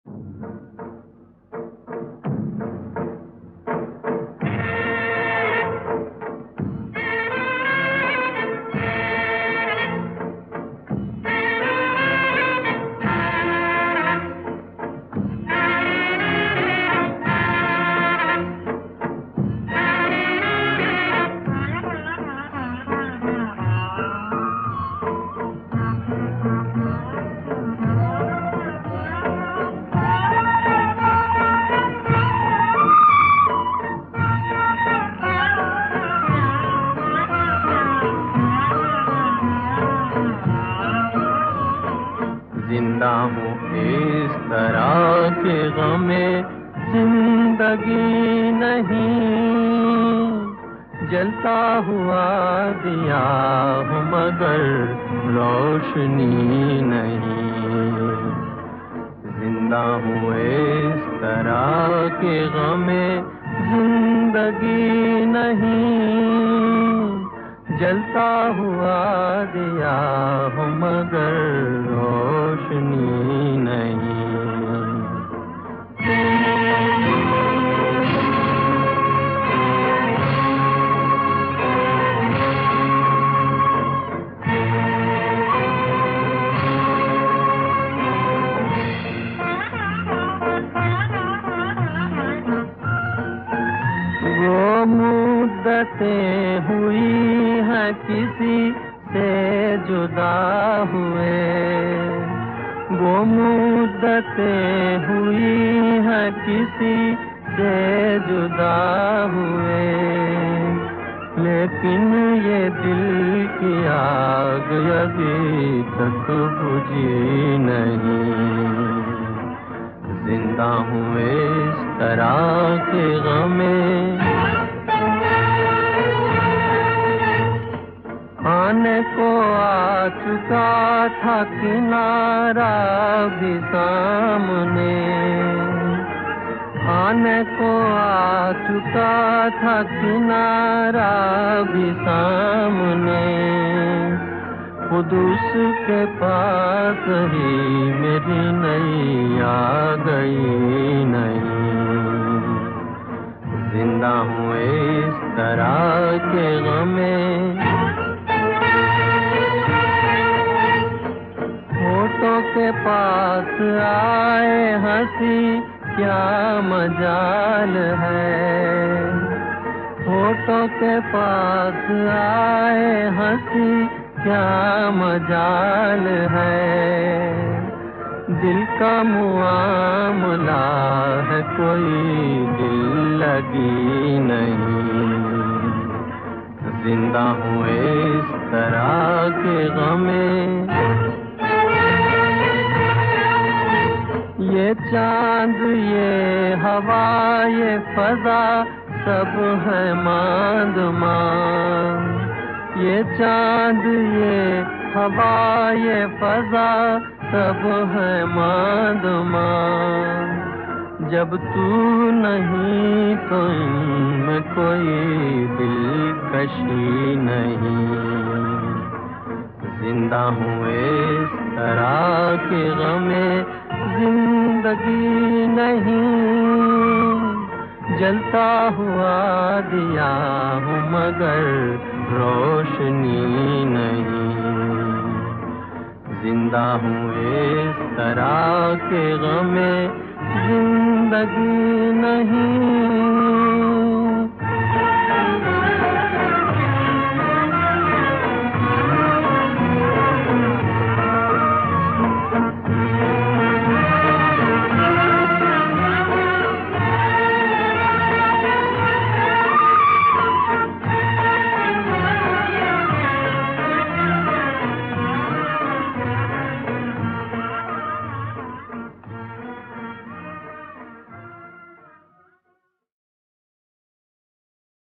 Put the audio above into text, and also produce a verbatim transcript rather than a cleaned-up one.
जिंदा हूँ इस तरह के गमे जिंदगी नहीं, जलता हुआ दिया हूँ मगर रोशनी नहीं। जिंदा हूँ इस तरह के गमे जिंदगी नहीं, जलता हुआ दिया हूँ मगर रोशनी नहीं। वो मुद्दतें हुई हैं किसी से जुदा हुए, वो मुद्दतें हुई हैं किसी से जुदा हुए, लेकिन ये दिल की आग अभी तक बुझी नहीं। जिंदा हूँ इस तरह के गमे, आने को आ चुका था किनारा भी सामने, आने को आ चुका था किनारा भी सामने, खुद उसके पास ही मेरी नैया गई नहीं। जिंदा हूँ इस तरह के गमे, होठों के पास आए हंसी क्या मजाल है, होठों के पास आए हंसी क्या मजाल है, दिल का मुआमला है कोई दिल लगी नहीं। जिंदा हूँ इस तरह के गमे, ये चांद ये हवा ये फजा सब है मांद मांद, ये चांद ये हवा ये फजा सब है मांद मांद, जब तू नहीं तो इनमें कोई दिलकशी नहीं। जिंदा हूँ इस तरह के गमे जिंदगी नहीं, जलता हुआ दिया हूँ मगर रोशनी नहीं। जिंदा हूँ इस तरह के गमे जिंदगी नहीं,